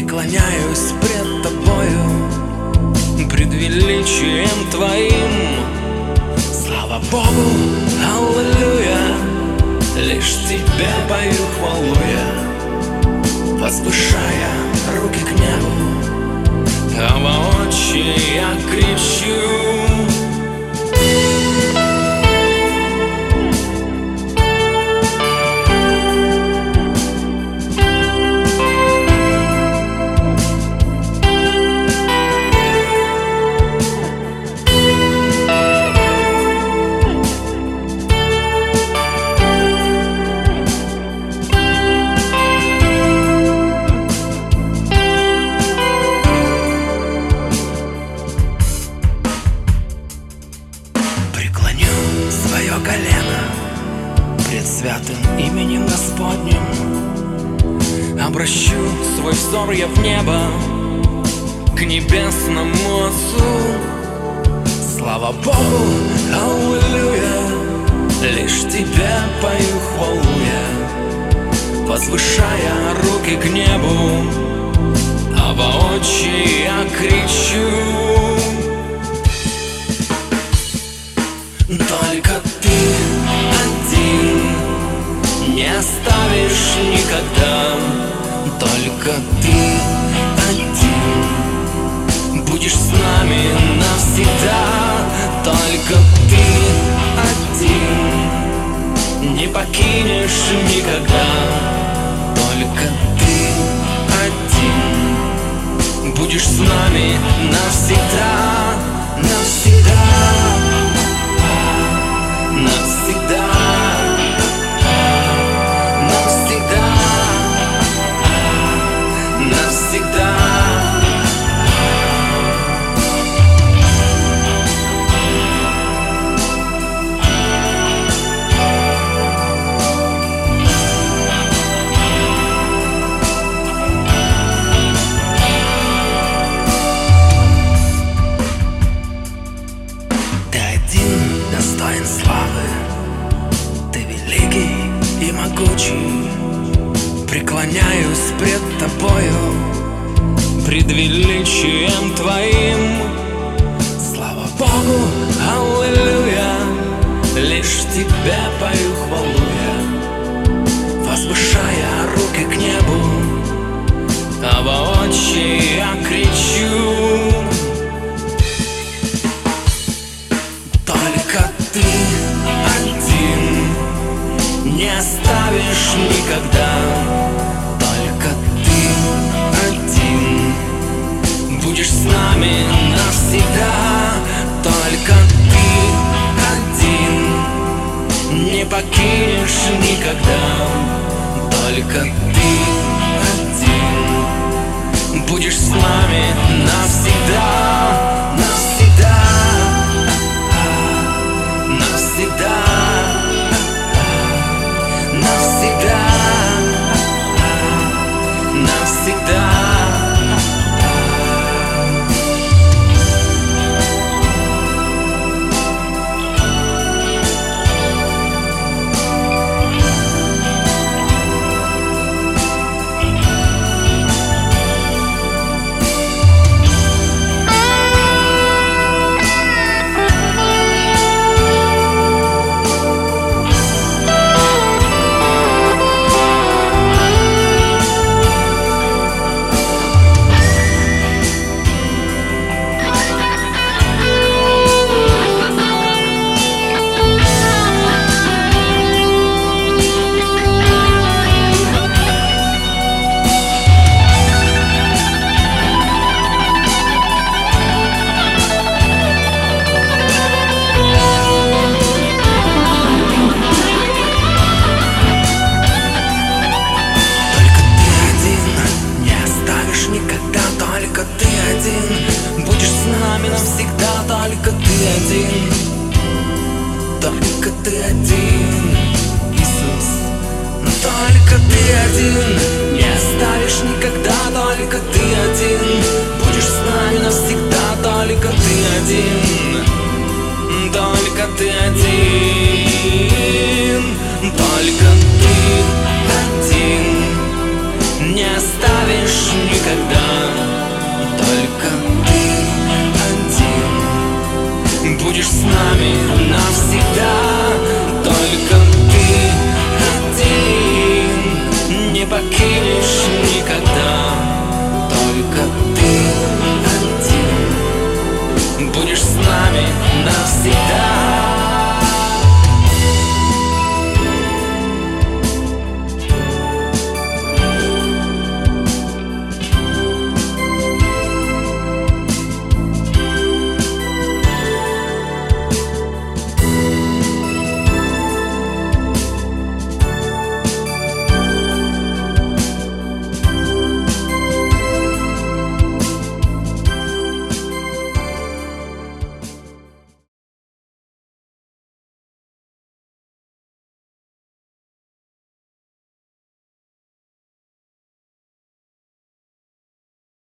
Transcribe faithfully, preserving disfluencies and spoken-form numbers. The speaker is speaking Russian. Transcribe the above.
преклоняюсь пред тобою, пред величием твоим. Слава Богу, аллилуйя, лишь тебе пою хвалу я, возвышая руки к небу, а воочию я кричу. Свое колено пред святым именем Господним, обращу свой взор я в небо, к небесному Отцу. Слава Богу, аллилуйя, лишь тебе пою хвалу я, возвышая руки к небу, а воочию я кричу. Только ты один не оставишь никогда, только ты один будешь с нами навсегда, только ты один не покинешь никогда, только ты один будешь с нами навсегда, навсегда. Навсегда, навсегда, навсегда. Ты один достоин славы, ты великий и могучий. Преклоняюсь пред тобою, пред величием твоим. Слава Богу, аллилуйя, лишь тебе пою хвалу я, возвышая руки к небу, а воочию я кричу. Только ты один не оставишь никогда, только ты один будешь с нами навсегда, только ты один не покинешь никогда, только ты один будешь с нами навсегда, навсегда. Навсегда, навсегда, навсегда. оставишь никогда. Только ты один будешь с нами навсегда. Только